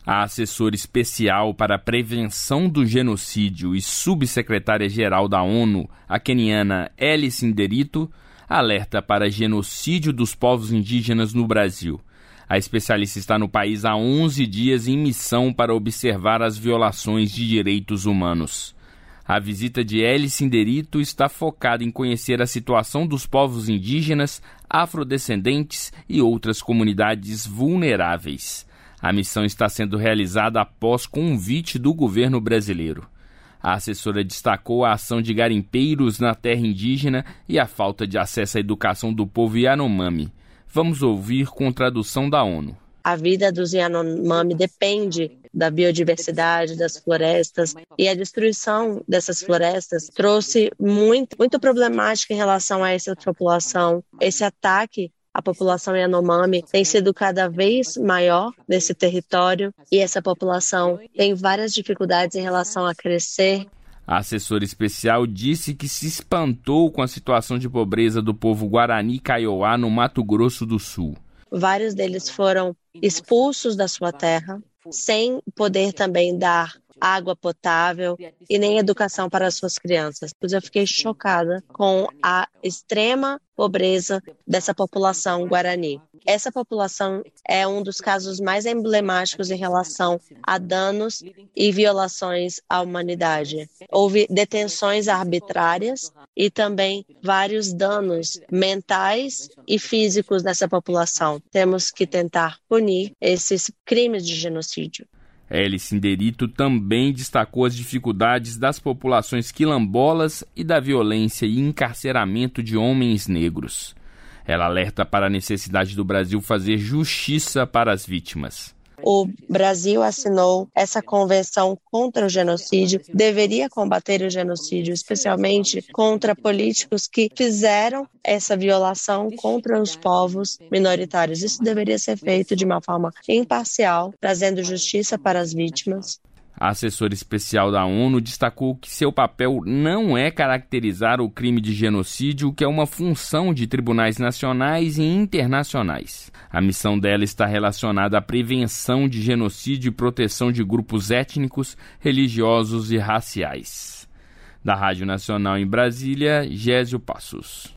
A assessora especial para a prevenção do genocídio e subsecretária-geral da ONU, a queniana Alice Nderito, alerta para genocídio dos povos indígenas no Brasil. A especialista está no país há 11 dias em missão para observar as violações de direitos humanos. A visita de Alice Nderito está focada em conhecer a situação dos povos indígenas, afrodescendentes e outras comunidades vulneráveis. A missão está sendo realizada após convite do governo brasileiro. A assessora destacou a ação de garimpeiros na terra indígena e a falta de acesso à educação do povo Yanomami. Vamos ouvir com tradução da ONU. A vida dos Yanomami depende da biodiversidade, das florestas, e a destruição dessas florestas trouxe muito problemática em relação a essa população. Esse ataque à população Yanomami tem sido cada vez maior nesse território e essa população tem várias dificuldades em relação a crescer. A assessora especial disse que se espantou com a situação de pobreza do povo Guarani Kaiowá no Mato Grosso do Sul. Vários deles foram expulsos da sua terra, sem poder também dar água potável e nem educação para as suas crianças. Eu fiquei chocada com a extrema pobreza dessa população guarani. Essa população é um dos casos mais emblemáticos em relação a danos e violações à humanidade. Houve detenções arbitrárias e também vários danos mentais e físicos nessa população. Temos que tentar punir esses crimes de genocídio. Alice Nderito também destacou as dificuldades das populações quilombolas e da violência e encarceramento de homens negros. Ela alerta para a necessidade do Brasil fazer justiça para as vítimas. O Brasil assinou essa convenção contra o genocídio, deveria combater o genocídio, especialmente contra políticos que fizeram essa violação contra os povos minoritários. Isso deveria ser feito de uma forma imparcial, trazendo justiça para as vítimas. A assessora especial da ONU destacou que seu papel não é caracterizar o crime de genocídio, que é uma função de tribunais nacionais e internacionais. A missão dela está relacionada à prevenção de genocídio e proteção de grupos étnicos, religiosos e raciais. Da Rádio Nacional em Brasília, Gésio Passos.